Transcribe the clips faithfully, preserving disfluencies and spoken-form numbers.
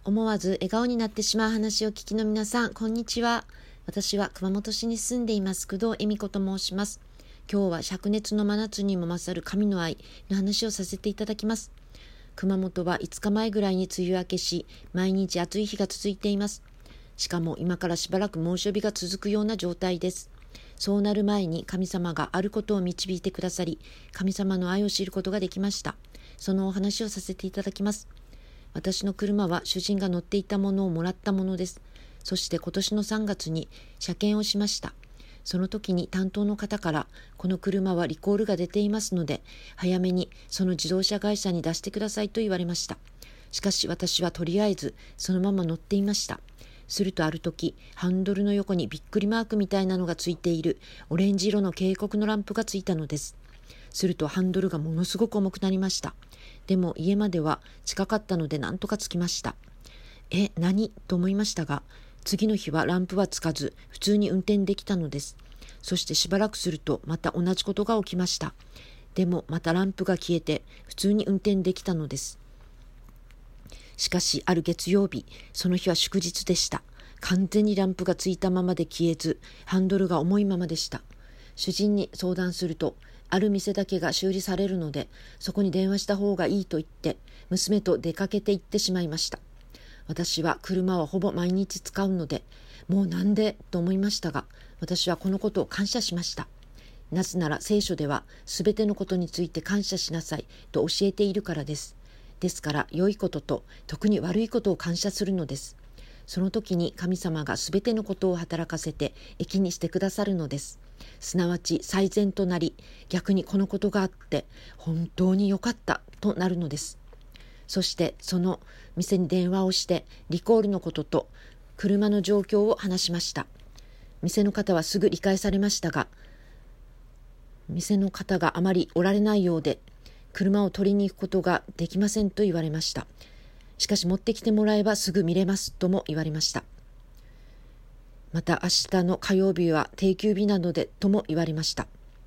思わず笑顔になってしまう話を聞きの皆さん、こんにちは。私は熊本市に住んでいます工藤恵美子と申します。今日は灼熱の真夏にも勝る神の愛の話をさせていただきます。熊本はいつかまえぐらいに梅雨明けし、毎日暑い日が続いています。しかも今からしばらく猛暑日が続くような状態です。そうなる前に神様があることを導いてくださり、神様の愛を知ることができました。そのお話をさせていただきます。私の車は主人が乗っていたものをもらったものです。そして今年のさんがつに車検をしました。その時に担当の方から、この車はリコールが出ていますので、早めにその自動車会社に出してくださいと言われました。しかし私はとりあえずそのまま乗っていました。するとある時、ハンドルの横にびっくりマークみたいなのがついているオレンジ色の警告のランプがついたのです。するとハンドルがものすごく重くなりました。でも家までは近かったのでなんとかつきました。え、何と思いましたが、次の日はランプはつかず普通に運転できたのです。そしてしばらくするとまた同じことが起きました。でもまたランプが消えて普通に運転できたのです。しかしある月曜日、その日は祝日でした。完全にランプがついたままで消えず、ハンドルが重いままでした。主人に相談すると、ある店だけが修理されるので、そこに電話した方がいいと言って、娘と出かけて行ってしまいました。私は車はほぼ毎日使うので、もうなんでと思いましたが、私はこのことを感謝しました。なぜなら聖書では、すべてのことについて感謝しなさいと教えているからです。ですから、良いことと特に悪いことを感謝するのです。その時に神様がすべてのことを働かせて益にしてくださるのです。すなわち最善となり、逆にこのことがあって本当に良かったとなるのです。そしてその店に電話をしてリコールのことと車の状況を話しました。店の方はすぐ理解されましたが、店の方があまりおられないようで、車を取りに行くことができませんと言われました。しかし持ってきてもらえばすぐ見れますとも言われました。また明日の火曜日は定休日なのでとも言われました。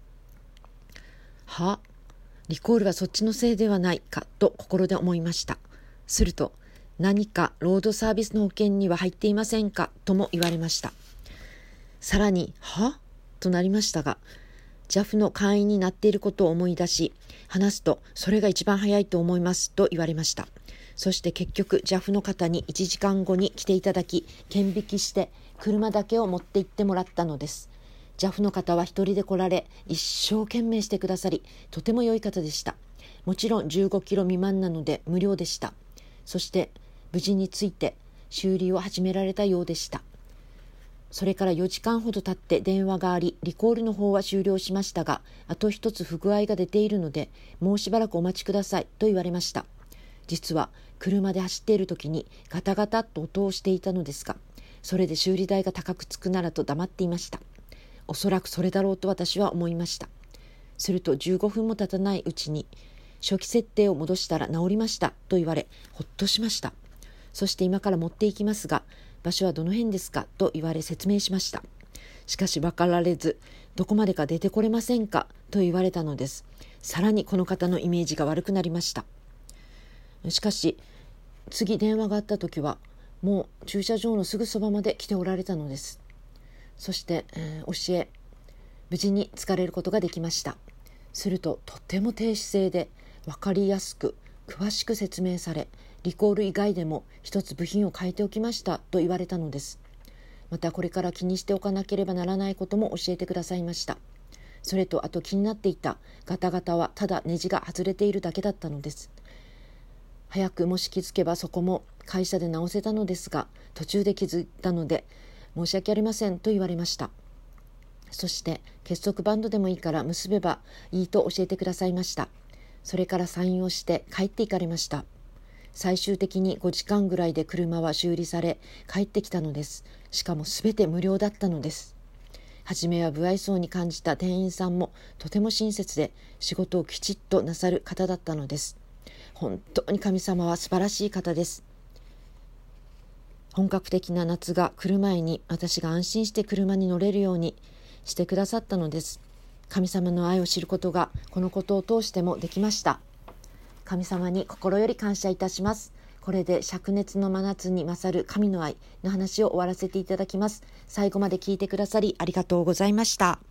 は、リコールはそっちのせいではないかと心で思いました。すると、何かロードサービスの保険には入っていませんかとも言われました。さらに、はとなりましたが、ジャフ の会員になっていることを思い出し、話すとそれが一番早いと思いますと言われました。そして結局 ジャフ の方にいちじかんごに来ていただき、券引きして車だけを持って行ってもらったのです。ジャフ の方は一人で来られ、一生懸命してくださり、とても良い方でした。もちろんじゅうごキロ未満なので無料でした。そして無事に着いて修理を始められたようでした。それからよじかんほど経って電話があり、リコールの方は終了しましたが、あと一つ不具合が出ているので、もうしばらくお待ちくださいと言われました。実は車で走っている時にガタガタと音をしていたのですが、それで修理代が高くつくならと黙っていました。おそらくそれだろうと私は思いました。するとじゅうごふんも経たないうちに、初期設定を戻したら治りましたと言われ、ほっとしました。そして今から持っていきますが、場所はどの辺ですかと言われ説明しました。しかし分かられず、どこまでか出てこれませんかと言われたのです。さらにこの方のイメージが悪くなりました。しかし次電話があった時はもう駐車場のすぐそばまで来ておられたのです。そして、えー、教え無事に疲れることができました。するととても低姿勢で分かりやすく詳しく説明され、リコール以外でも一つ部品を変えておきましたと言われたのです。またこれから気にしておかなければならないことも教えてくださいました。それとあと気になっていたガタガタはただネジが外れているだけだったのです。早くもし気づけばそこも会社で直せたのですが、途中で気づいたので申し訳ありませんと言われました。そして結束バンドでもいいから結べばいいと教えてくださいました。それからサインをして帰って行かれました。最終的にごじかんぐらいで車は修理され帰ってきたのです。しかもすべて無料だったのです。はじめは不愛想に感じた店員さんもとても親切で仕事をきちっとなさる方だったのです。本当に神様は素晴らしい方です。本格的な夏が来る前に私が安心して車に乗れるようにしてくださったのです。神様の愛を知ることがこのことを通してもできました。神様に心より感謝いたします。ここれで灼熱の真夏に勝る神の愛の話を終わらせていただきます。最後まで聞いてくださりありがとうございました。